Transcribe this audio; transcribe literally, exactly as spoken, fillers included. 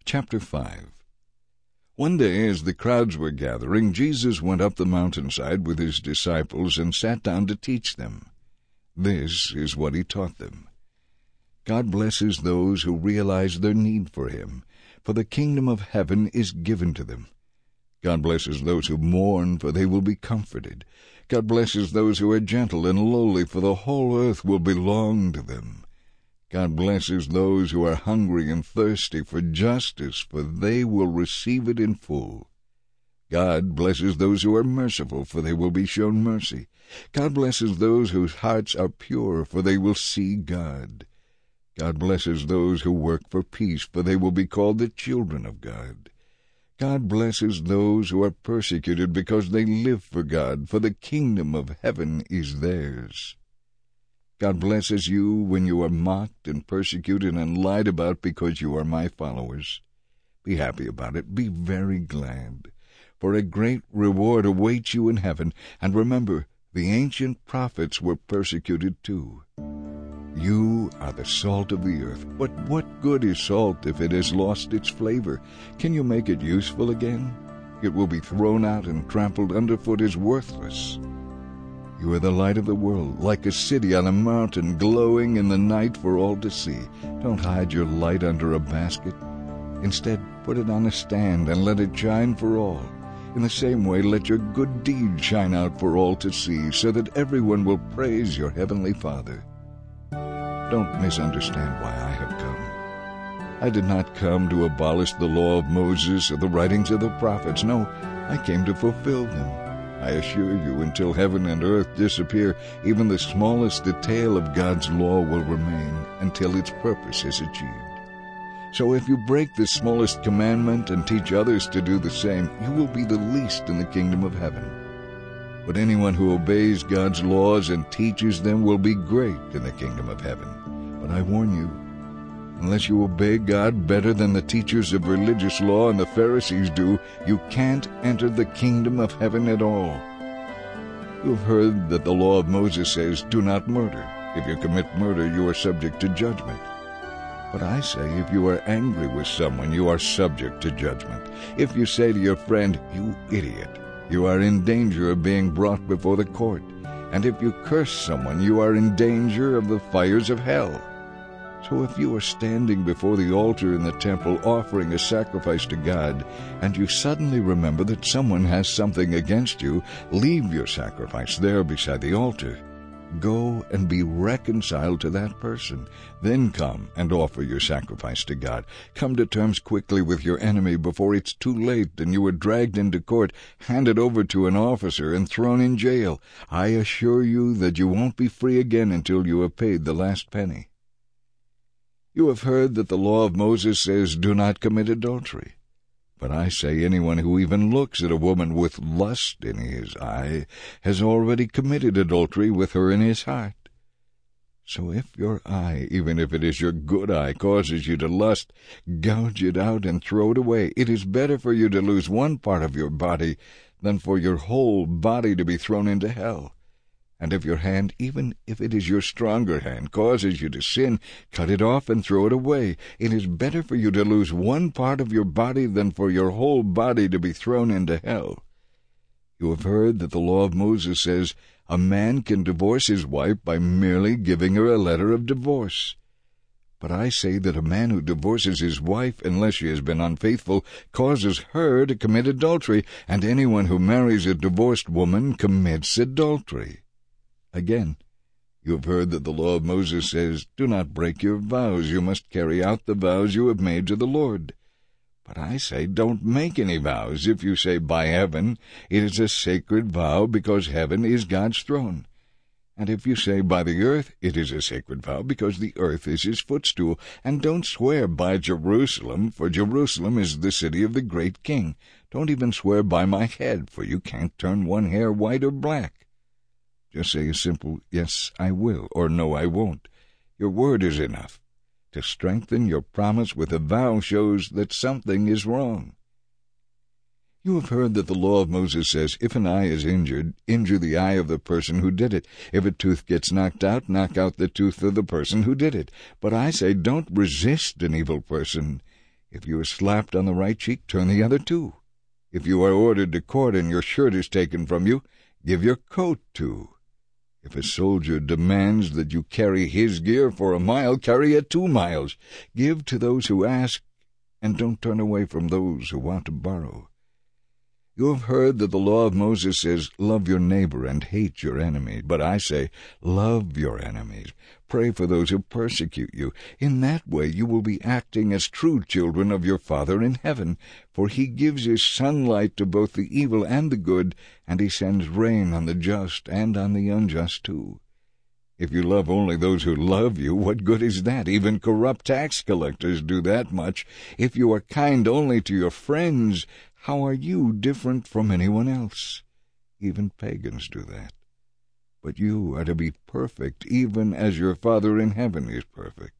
Chapter five. One day, as the crowds were gathering, Jesus went up the mountainside with his disciples and sat down to teach them. This is what he taught them. God blesses those who realize their need for him, for the kingdom of heaven is given to them. God blesses those who mourn, for they will be comforted. God blesses those who are gentle and lowly, for the whole earth will belong to them. God blesses those who are hungry and thirsty for justice, for they will receive it in full. God blesses those who are merciful, for they will be shown mercy. God blesses those whose hearts are pure, for they will see God. God blesses those who work for peace, for they will be called the children of God. God blesses those who are persecuted because they live for God, for the kingdom of heaven is theirs. God blesses you when you are mocked and persecuted and lied about because you are my followers. Be happy about it. Be very glad, for a great reward awaits you in heaven. And remember, the ancient prophets were persecuted too. You are the salt of the earth. But what good is salt if it has lost its flavor? Can you make it useful again? It will be thrown out and trampled underfoot as worthless. You are the light of the world, like a city on a mountain, glowing in the night for all to see. Don't hide your light under a basket. Instead, put it on a stand and let it shine for all. In the same way, let your good deeds shine out for all to see, so that everyone will praise your heavenly Father. Don't misunderstand why I have come. I did not come to abolish the law of Moses or the writings of the prophets. No, I came to fulfill them. I assure you, until heaven and earth disappear, even the smallest detail of God's law will remain until its purpose is achieved. So if you break the smallest commandment and teach others to do the same, you will be the least in the kingdom of heaven. But anyone who obeys God's laws and teaches them will be great in the kingdom of heaven. But I warn you, unless you obey God better than the teachers of religious law and the Pharisees do, you can't enter the kingdom of heaven at all. You have heard that the law of Moses says, "Do not murder. If you commit murder, you are subject to judgment." But I say, if you are angry with someone, you are subject to judgment. If you say to your friend, "You idiot," you are in danger of being brought before the court. And if you curse someone, you are in danger of the fires of hell. So if you are standing before the altar in the temple offering a sacrifice to God, and you suddenly remember that someone has something against you, leave your sacrifice there beside the altar. Go and be reconciled to that person. Then come and offer your sacrifice to God. Come to terms quickly with your enemy before it's too late and you are dragged into court, handed over to an officer, and thrown in jail. I assure you that you won't be free again until you have paid the last penny. You have heard that the law of Moses says, "Do not commit adultery." But I say anyone who even looks at a woman with lust in his eye has already committed adultery with her in his heart. So if your eye, even if it is your good eye, causes you to lust, gouge it out and throw it away. It is better for you to lose one part of your body than for your whole body to be thrown into hell. And if your hand, even if it is your stronger hand, causes you to sin, cut it off and throw it away. It is better for you to lose one part of your body than for your whole body to be thrown into hell. You have heard that the law of Moses says a man can divorce his wife by merely giving her a letter of divorce. But I say that a man who divorces his wife, unless she has been unfaithful, causes her to commit adultery, and anyone who marries a divorced woman commits adultery. Again, you have heard that the law of Moses says, "Do not break your vows. You must carry out the vows you have made to the Lord." But I say, don't make any vows. If you say, "By heaven," it is a sacred vow because heaven is God's throne. And if you say, "By the earth," it is a sacred vow because the earth is his footstool. And don't swear by Jerusalem, for Jerusalem is the city of the great king. Don't even swear by my head, for you can't turn one hair white or black. Just say a simple, "Yes, I will," or "No, I won't." Your word is enough. To strengthen your promise with a vow shows that something is wrong. You have heard that the law of Moses says, if an eye is injured, injure the eye of the person who did it. If a tooth gets knocked out, knock out the tooth of the person who did it. But I say, don't resist an evil person. If you are slapped on the right cheek, turn the other too. If you are ordered to court and your shirt is taken from you, give your coat too. If a soldier demands that you carry his gear for a mile, carry it two miles. Give to those who ask, and don't turn away from those who want to borrow. You have heard that the law of Moses says, love your neighbor and hate your enemy. But I say, love your enemies. Pray for those who persecute you. In that way you will be acting as true children of your Father in heaven. For he gives his sunlight to both the evil and the good, and he sends rain on the just and on the unjust too. If you love only those who love you, what good is that? Even corrupt tax collectors do that much. If you are kind only to your friends, how are you different from anyone else? Even pagans do that. But you are to be perfect, even as your Father in heaven is perfect.